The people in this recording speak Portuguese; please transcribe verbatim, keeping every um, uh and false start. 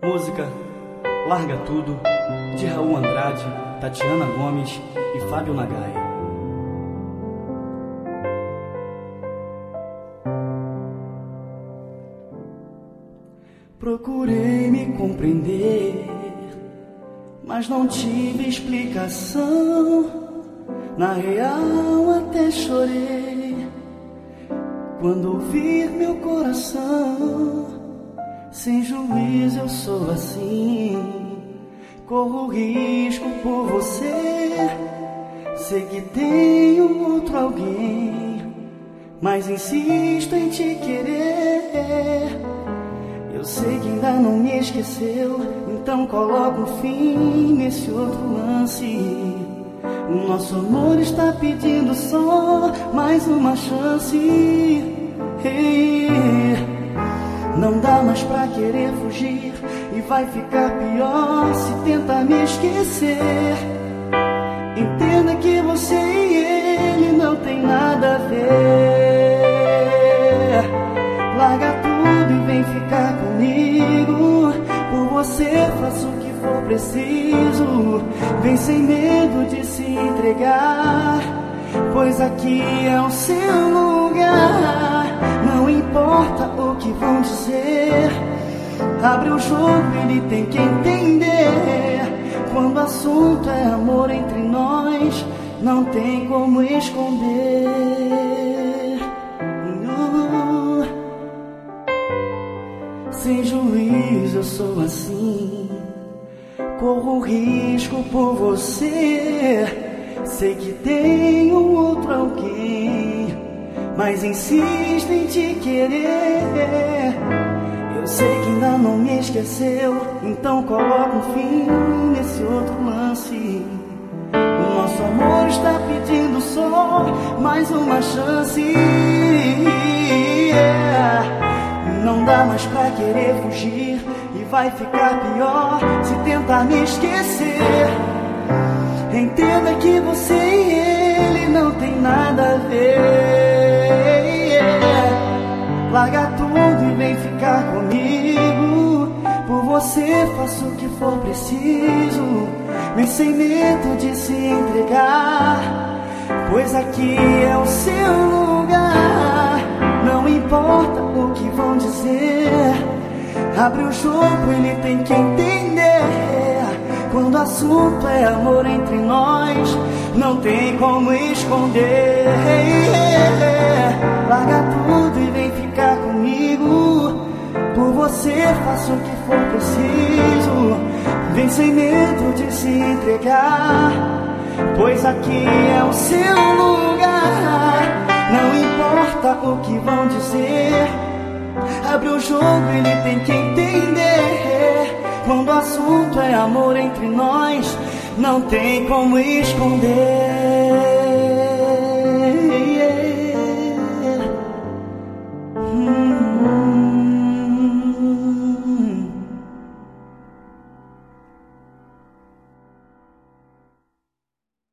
Música Larga Tudo, de Raul Andrade, Tatiana Gomes e Fábio Nagai. Procurei me compreender, mas não tive explicação. Na real até chorei quando ouvir meu coração. Sem juízo eu sou assim, corro risco por você. Sei que tenho outro alguém, mas insisto em te querer. Eu sei que ainda não me esqueceu, então coloco um fim nesse outro lance. O nosso amor está pedindo só mais uma chance. Hey, não dá mais pra querer fugir, e vai ficar pior se tentar me esquecer. Entenda que você e ele não tem nada a ver. Larga tudo e vem ficar comigo. Por você faço o que for preciso. Vem sem medo de se entregar, pois aqui é o seu lugar. Não importa o que vão dizer, abre o jogo, ele tem que entender. Quando o assunto é amor entre nós, não tem como esconder. uh, Sem juízo eu sou assim, corro risco por você. Sei que tenho outro alguém, mas insisto em te querer. Eu sei que ainda não me esqueceu, então coloca um fim nesse outro lance. O nosso amor está pedindo só mais uma chance. Yeah. Não dá mais pra querer fugir, e vai ficar pior se tentar me esquecer. Entenda que você e ele não tem nada a ver. Yeah. Larga tudo e vem ficar comigo. Por você faço o que for preciso. Vem sem medo de se entregar, pois aqui é o seu lugar. Não importa o que vão dizer, abre o jogo, ele tem que entender. Quando o assunto é amor entre nós, não tem como esconder. Larga tudo e vem ficar comigo. Por você faço o que for preciso. Vem sem medo de se entregar, pois aqui é o seu lugar. Não importa o que vão dizer, abre o jogo, ele tem que entender. Quando o assunto é amor entre nós, não tem como esconder.